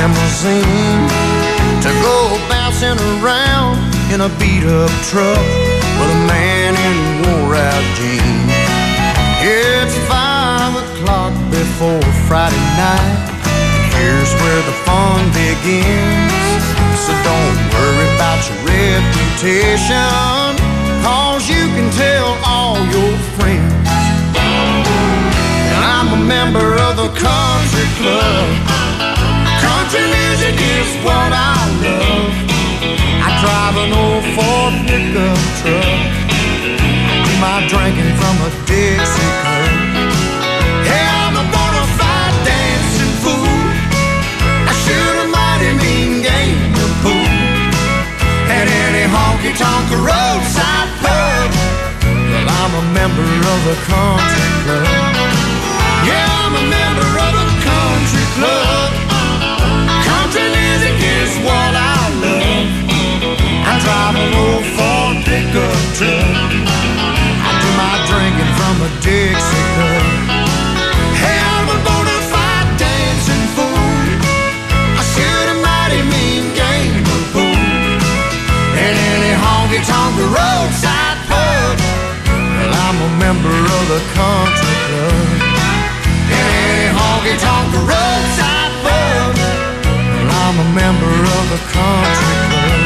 limousine to go bouncing around in a beat-up truck with a man in wore-out jeans. It's 5 o'clock before Friday night, and here's where the fun begins. So don't worry about your reputation, 'cause you can tell all your friends that I'm a member of the country club. Country music is what I love. I drive an old Ford pickup truck. I do my drinking from a Dixie cup. Hey, I'm a bona fide dancing fool. I shoot a mighty mean game of pool at any honky-tonk roadside pub. Well, I'm a member of the country club. Yeah, I'm a member of the country club. Country music is what I love. I drive an old Ford pickup truck. I do my drinking from a Dixie cup. Hey, I'm a bona fide dancing fool. I shoot a mighty mean game of pool in any honky-tonk roadside pub. Well, I'm a member of the country club. In any honky-tonk roadside pub. Well, I'm a member of the country club.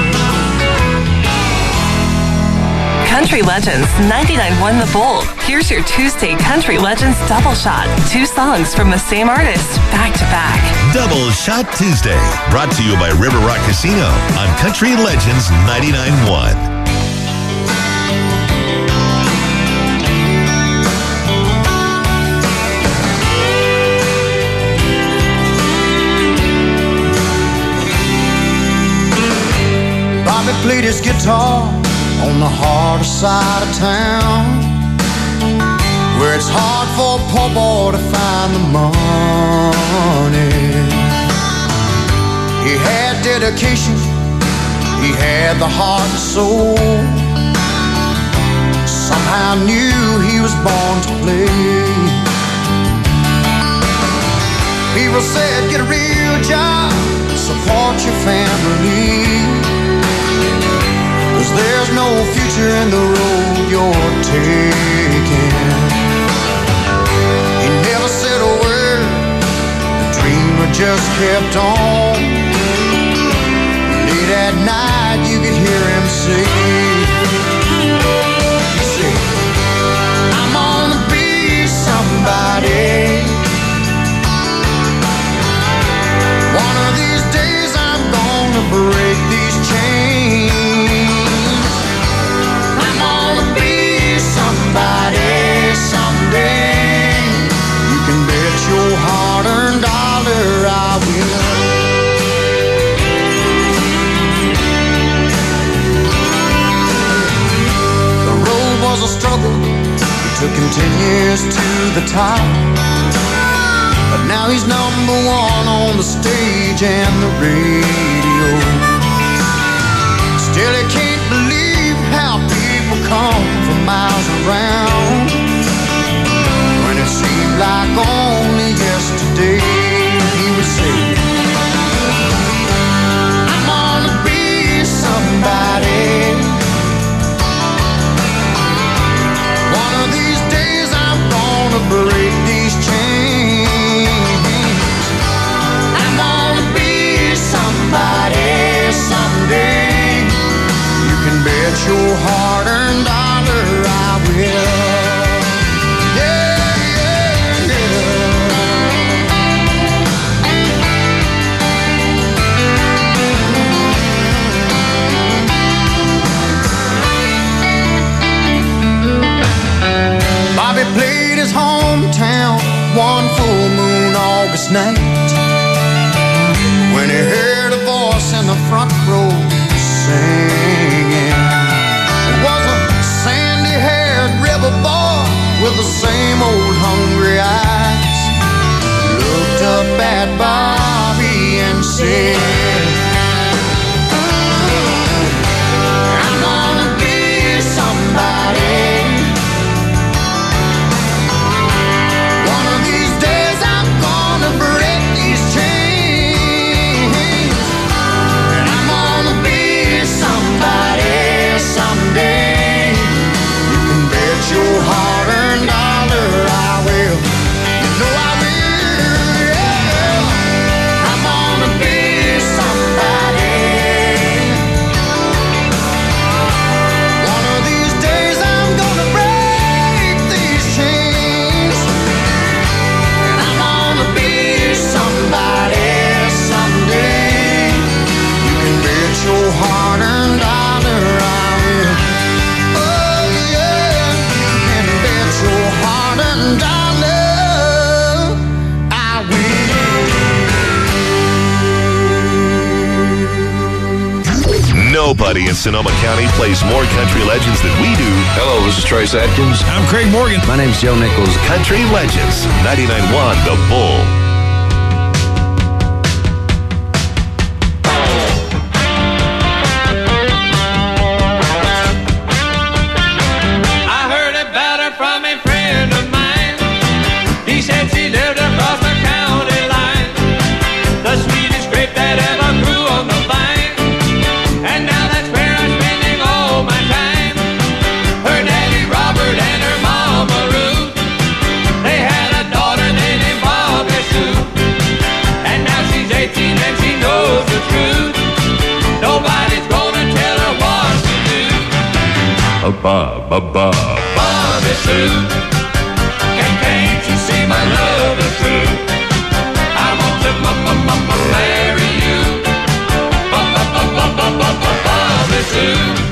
Country Legends 99.1 The Bold. Here's your Tuesday Country Legends double shot. 2 songs from the same artist, back to back. Double Shot Tuesday, brought to you by River Rock Casino on Country Legends 99.1. Bobby played his guitar on the harder side of town, where it's hard for a poor boy to find the money. He had dedication, he had the heart and soul. Somehow knew he was born to play. People said, get a real job, support your family, 'cause there's no future in the road you're taking. He never said a word, the dreamer just kept on. Late at night you could hear him say, he said, I'm gonna be somebody. One of these days I'm gonna break these chains. I'm gonna be somebody someday. You can bet your hard-earned dollar I will. The road was a struggle, it took him 10 years to the top, but now he's number one on the stage and the radio. Still he can't believe how people come from miles around, when it seemed like only yesterday he would say, I'm gonna be somebody. One of these days I'm gonna break these chains. I'm gonna be somebody someday. You can bet your hard-earned dollar I will. Yeah, yeah, yeah. Nobody in Sonoma County plays more country legends than we do. Hello, this is Trace Atkins. I'm Craig Morgan. My name's Joe Nichols. Country Legends, 99.1 The Bull. I heard about her from a friend of mine. He said she lived across the county line. The sweetest grape that ever grew on the vine. And now that's where I'm spending all my time. Her daddy Robert and her mama Ruth. They had a daughter they named Bobby Sue. And now she's 18 and she knows the truth. Nobody's gonna tell her what to do. Bobby Sue, can't you see my love is true? I want to marry you. Bobby Sue.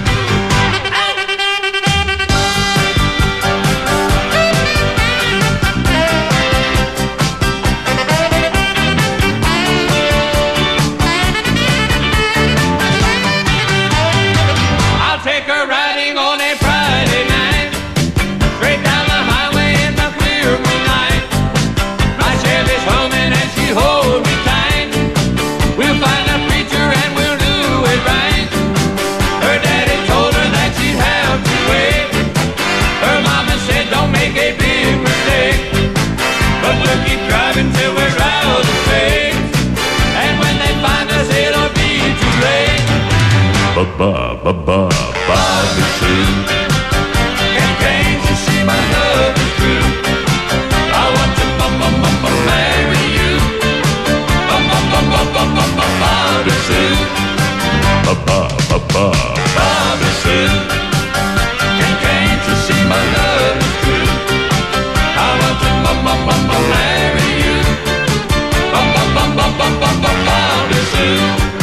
I'll take her riding on a Friday night, straight down the highway in the clear moonlight. My Chevy's humming and she holds me tight. We'll find a preacher and we'll do it right. Her daddy told her that she'd have to wait. Her mama said don't make a big mistake, but we'll keep driving till we're out of space. And when they find us it'll be too late. Bobby Sue, can't you see my love is true? I want to marry you. Bobby Sue, Bobby Sue, can't you see my love is true? I want to marry you. Bobby Sue.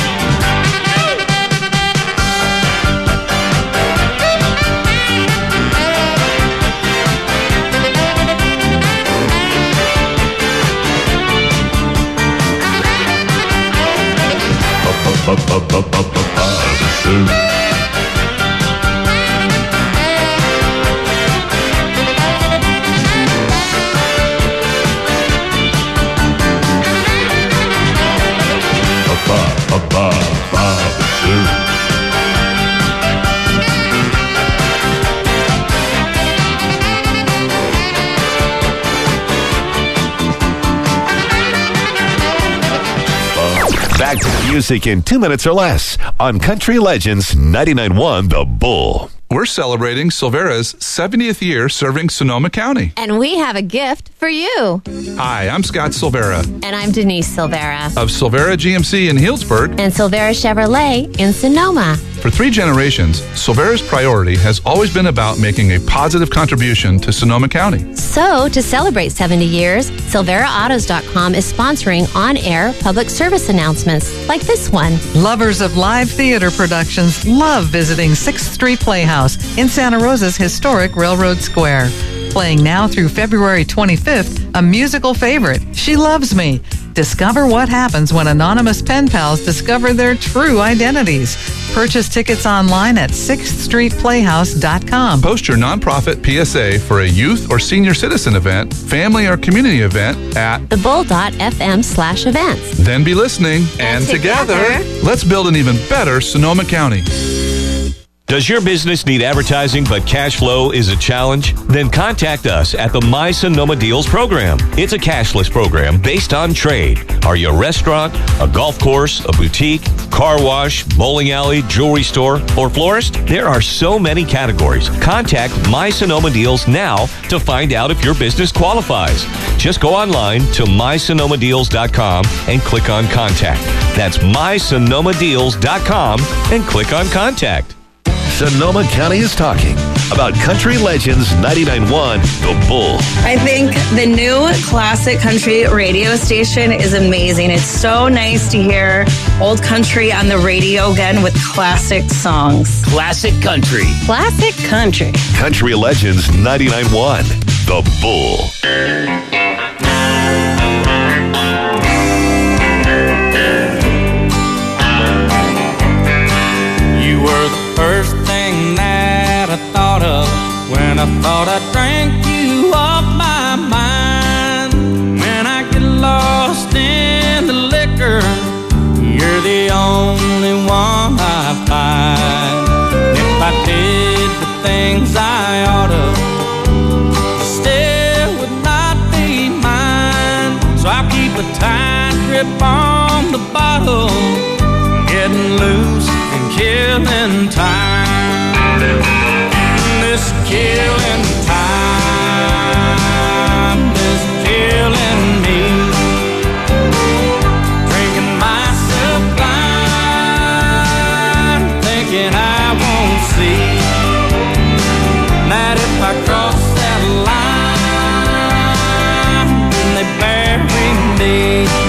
Back to the music in 2 minutes or less on Country Legends 99.1 The Bull. We're celebrating Silvera's 70th year serving Sonoma County. And we have a gift for you. Hi, I'm Scott Silvera And I'm Denise Silvera. of Silvera GMC in Healdsburg. And Silvera Chevrolet in Sonoma. For 3 generations, Silvera's priority has always been about making a positive contribution to Sonoma County. So, to celebrate 70 years, SilveraAutos.com is sponsoring on-air public service announcements like this one. Lovers of live theater productions love visiting 6th Street Playhouse in Santa Rosa's historic Railroad Square. Playing now through February 25th, a musical favorite, She Loves Me. Discover what happens when anonymous pen pals discover their true identities. Purchase tickets online at 6thstreetplayhouse.com. Post your nonprofit PSA for a youth or senior citizen event, family or community event at thebull.fm/events. Then be listening, and together, let's build an even better Sonoma County. Does your business need advertising but cash flow is a challenge? Then contact us at the My Sonoma Deals program. It's a cashless program based on trade. Are you a restaurant, a golf course, a boutique, car wash, bowling alley, jewelry store, or florist? There are so many categories. Contact My Sonoma Deals now to find out if your business qualifies. Just go online to mysonomadeals.com and click on Contact. That's mysonomadeals.com and click on Contact. Sonoma County is talking about Country Legends 99.1 The Bull. I think the new classic country radio station is amazing. It's so nice to hear old country on the radio again with classic songs. Classic country. Classic country. Country Legends 99.1 The Bull. You were letting loose and killing time. This killing time is killing me. Drinking myself blind, thinking I won't see that if I cross that line, then they bury me.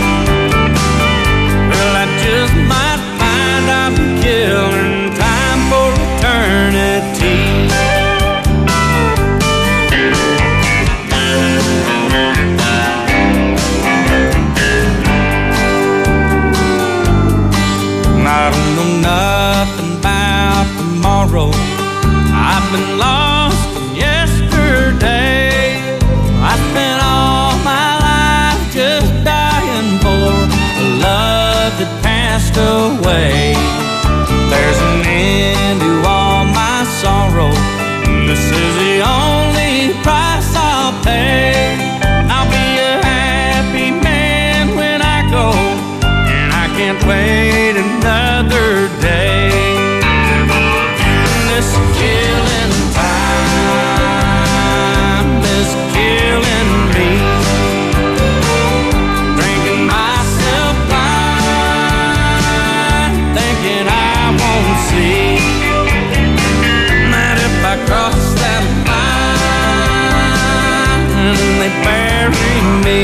Well, I just might find I'm killing time for eternity. I don't know nothing about tomorrow. I've been lost in yesterday. I spent all my life just dying for a love that passed away. There's an end to all my sorrow. This is the only price I'll pay. I'll be a happy man when I go, and I can't wait another day. This killing time is killing me. Drinking myself blind, thinking I won't see that if I cross that line, they bury me.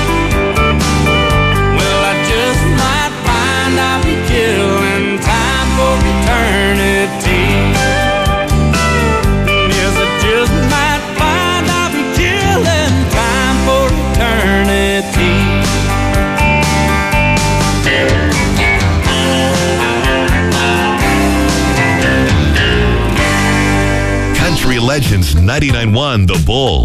Well, I just might find I'll be killing time for eternity. Yes, I just might find I'll be killing time for eternity. Country Legends 99.1 The Bull.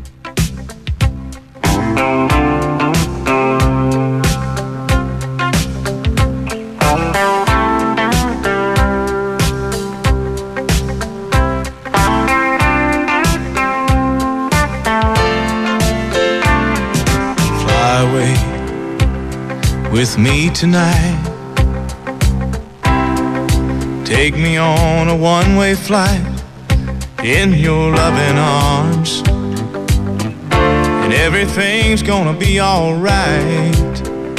Fly away with me tonight. Take me on a one-way flight in your loving arms, and everything's gonna be all right.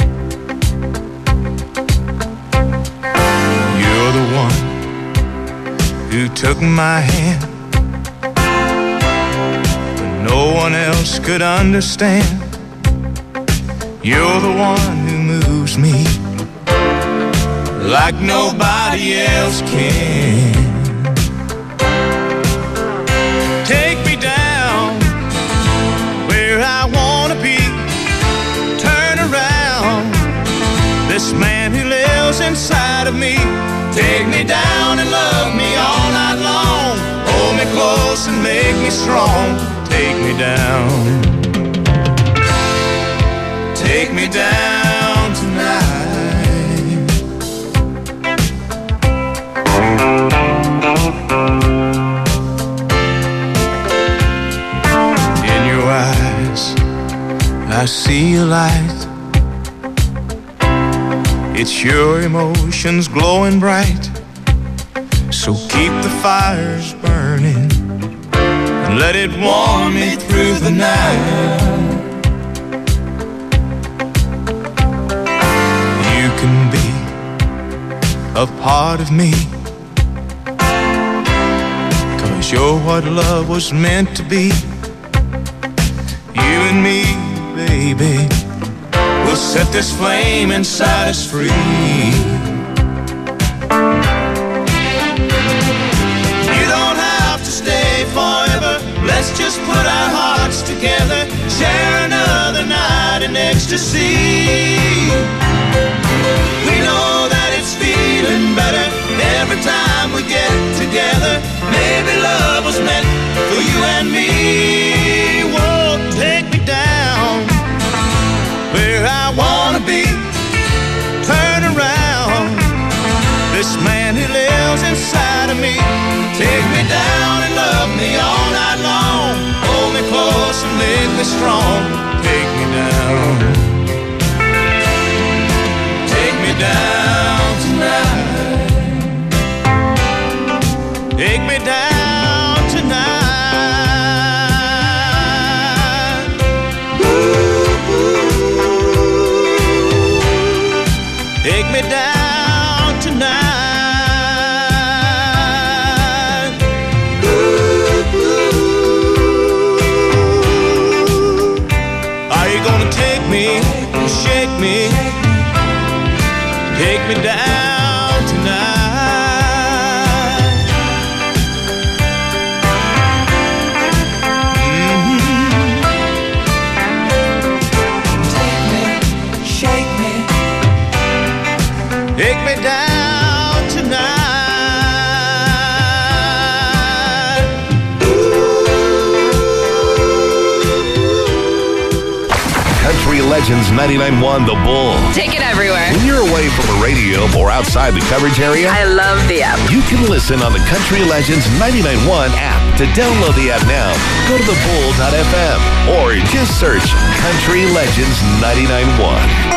You're the one who took my hand when no one else could understand. You're the one who moves me like nobody else can. Take me down where I wanna be. Turn around this man who lives inside of me. Take me down and love me all night long. Hold me close and make me strong. Take me down. Take me down tonight. In your eyes, I see a light. It's your emotions glowing bright. So keep the fires burning and let it warm me through the night. You can be a part of me, 'cause you're what love was meant to be. You and me, baby, we'll set this flame inside us free. You don't have to stay forever. Let's just put our hearts together. Share another night in ecstasy. We know that it's feeling better every time we get together. Maybe love was meant for you and me. Whoa, take me down where I wanna be. Turn around this man who lives inside of me. Take me down and love me all night long. Hold me close and make me strong. Take me down. Take me down tonight. take me down tonight. Ooh. Are you gonna take me, shake me, take me down tonight? Take me down tonight. Country Legends 99.1 The Bull. Take it everywhere. When you're away from a radio or outside the coverage area, I love the app. you can listen on the Country Legends 99.1 app. To download the app now, go to thebull.fm or just search Country Legends 99.1.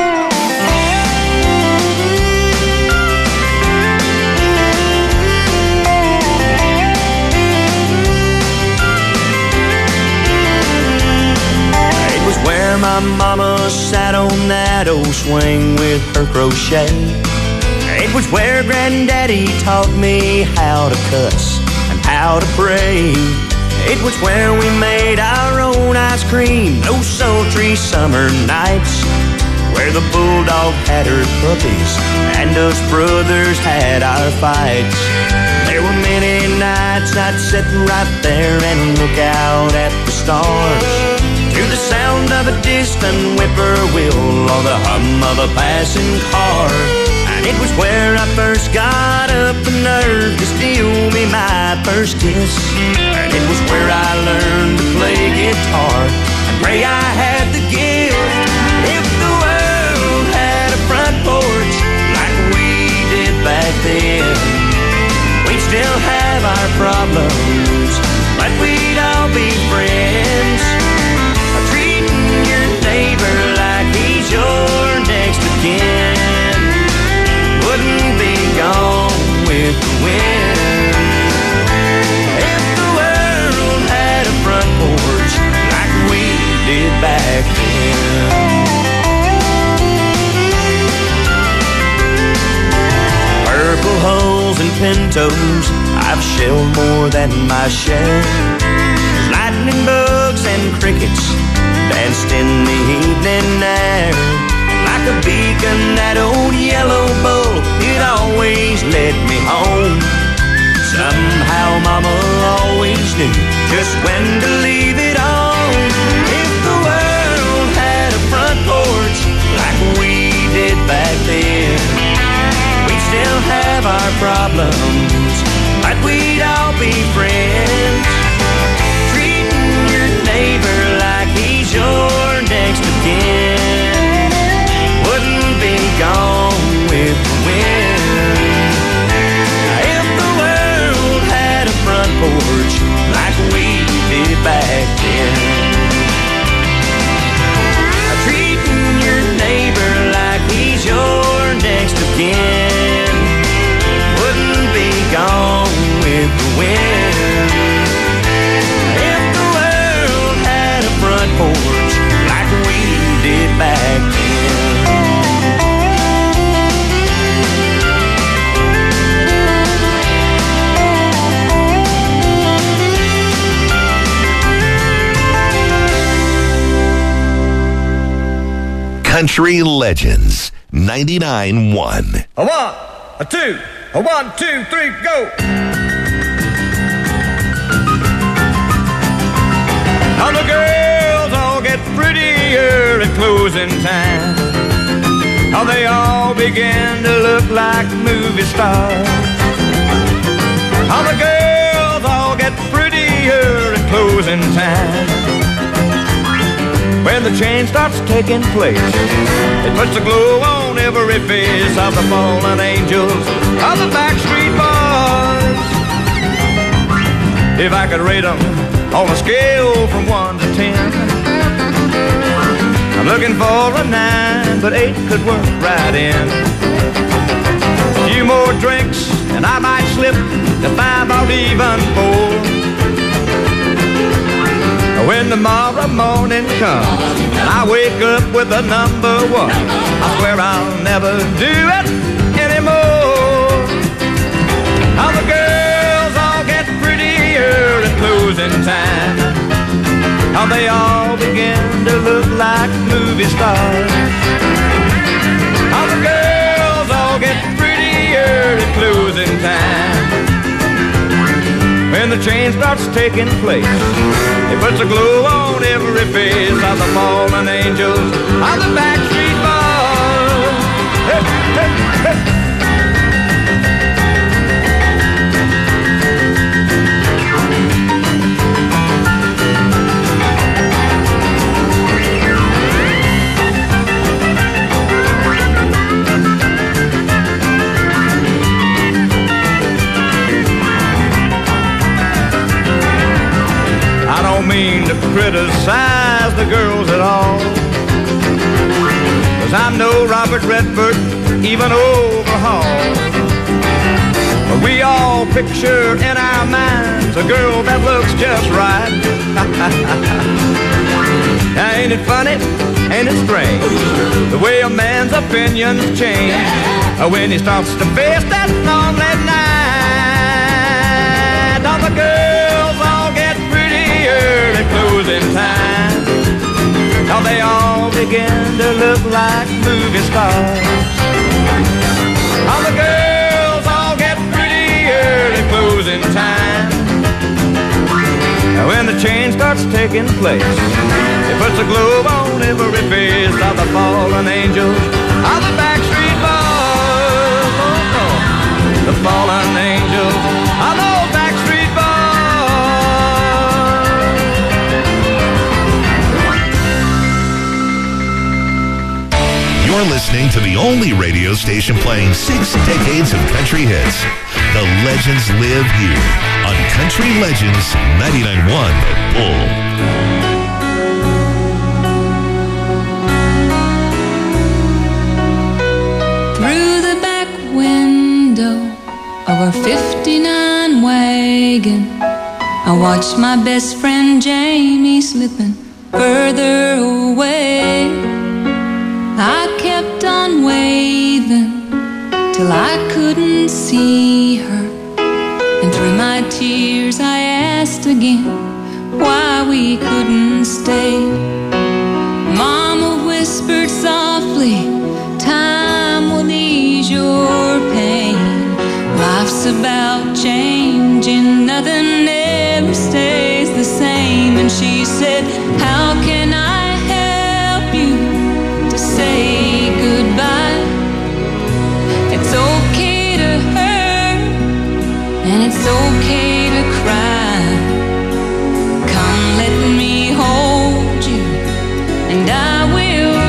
Where my mama sat on that old swing with her crochet. It was where granddaddy taught me how to cuss and how to pray. It was where we made our own ice cream those sultry summer nights, where the bulldog had her puppies and us brothers had our fights. There were many nights I'd sit right there and look out at the stars, to the sound of a distant whippoorwill or the hum of a passing car. And it was where I first got up the nerve to steal me my first kiss. And it was where I learned to play guitar and pray I had the gift. If the world had a front porch like we did back then, we'd still have our problems, but we'd all be friends. Neighbor like he's your next of kin, wouldn't be gone with the wind. If the world had a front porch like we did back then. Purple hulls and pintos, I've shelled more than my share. There's lightning bugs and crickets danced in the evening air. Like a beacon, that old yellow bull, it always led me home. Somehow mama always knew just when to leave it on. If the world had a front porch like we did back then, we'd still have our problems, but we'd all be friends. Treating your neighbor like he's your next of kin, wouldn't be gone with the wind. If the world had a front porch like we did back then, treating your neighbor like he's your next of kin, wouldn't be gone with the wind. If the world had a front porch like we did back then. Country Legends 99.1. A 1, a 2, a 1, 2, 3, go! All the girls all get prettier at closing time. How they all begin to look like movie stars. How the girls all get prettier at closing time. When the change starts taking place, it puts a glow on every face of the fallen angels of the Backstreet Boys. If I could rate them on a scale from 1 to 10, I'm looking for a 9, but 8 could work right in. A few more drinks and I might slip to 5 or even 4. When tomorrow morning comes and I wake up with a number one, I swear I'll never do it anymore. How the girls all get prettier at closing time, how they all begin to look like movie stars. How the girls all get prettier at closing time. When the change starts taking place, it puts a glow on every face of the fallen angels of the Backstreet Boys. Hey, hey, hey. I don't mean to criticize the girls at all, 'cause I know Robert Redford, even Overhaul. But we all picture in our minds a girl that looks just right. Now ain't it funny, ain't it strange, the way a man's opinions change when he starts to face that lonely night. All the girls all get at closing time, how they all begin to look like movie stars. How the girls all get prettier at closing time. Now when the change starts taking place, it puts a globe on every face of the fallen angels of the Backstreet Boys. Oh, oh. The fallen angels of those Backstreet Boys. You're listening to the only radio station playing 6 decades of country hits. The legends live here on Country Legends 99.1 The Bull. Through the back window of our 59 wagon, I watched my best friend Jamie slipping further away. I kept on waving till I couldn't see her, and through my tears I asked again why we couldn't stay. Mama whispered softly, time will ease your pain. Life's about changing, nothing ever stays the same. And she said, how can I help you to say goodbye? It's okay to hurt, and it's okay to cry. Come, let me hold you, and I will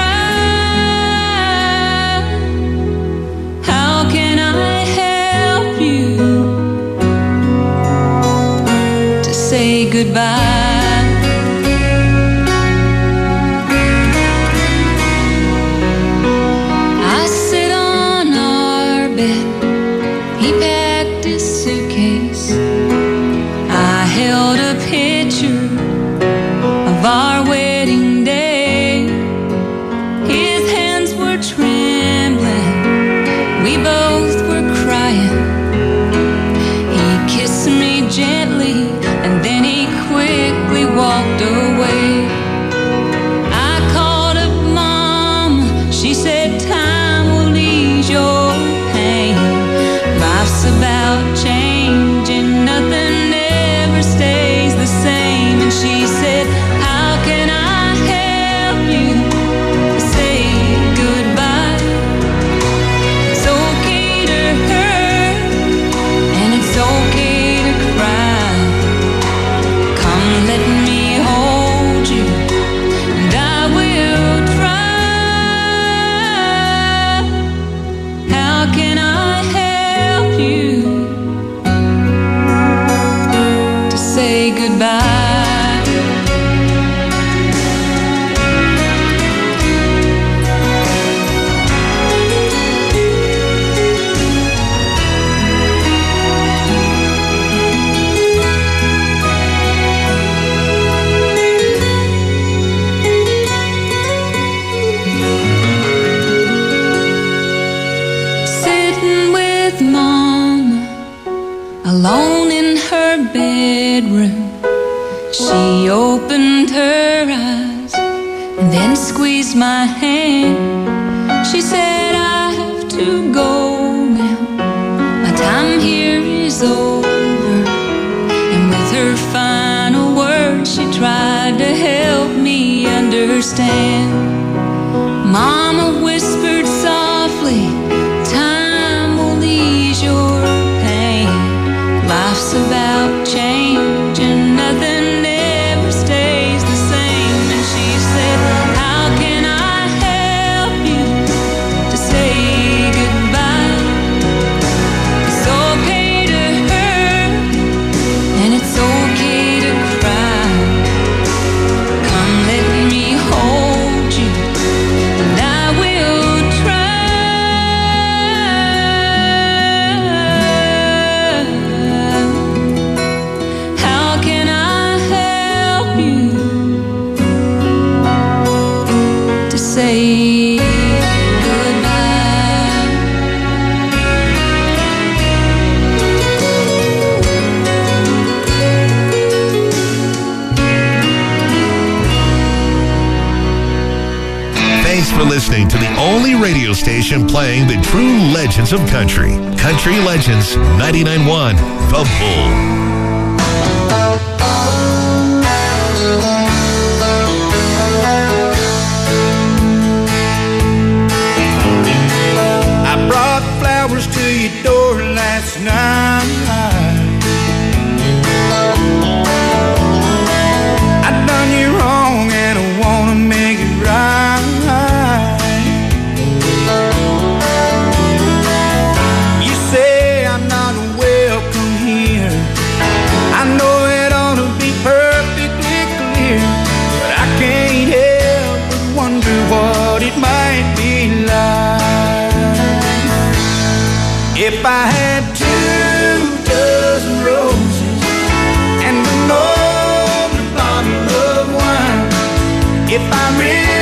try. How can I help you to say goodbye? Our wedding day, his hands were trembling, we both were crying. He kissed me gently and then he quickly walked away. I called up Mom, she said time will ease your pain. Mama alone in her bedroom. She opened her eyes and then squeezed my hand. She said, I have to go now. My time here is over. And with her final words, she tried to help me understand. Mama whispered softly, time will ease your pain. Life's about change and nothing ever stays the same. And she said, how can I help you to say goodbye? It's okay to hurt and it's okay to cry. Come let me hold you and I will try. How can I help you to say goodbye? Thanks for listening to the only radio station playing the true legends of country. Country Legends 99.1 The Bull. I brought flowers to your door last night. I done you wrong and I wanna make it right. You say I'm not welcome here. I know it ought to be perfectly clear, but I can't help but wonder what it might be like if I had 2 dozen roses and an old bottle of wine. If I really